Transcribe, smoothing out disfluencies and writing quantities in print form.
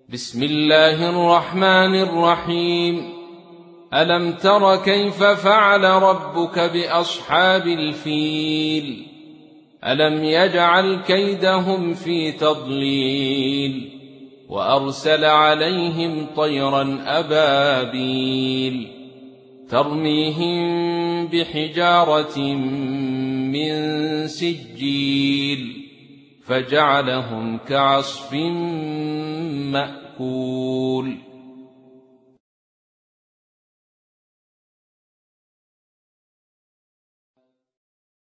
بسم الله الرحمن الرحيم. ألم تر كيف فعل ربك بأصحاب الفيل؟ ألم يجعل كيدهم في تضليل وأرسل عليهم طيرا أبابيل ترميهم بحجارة من سجيل فجعلهم كعصف مأكول.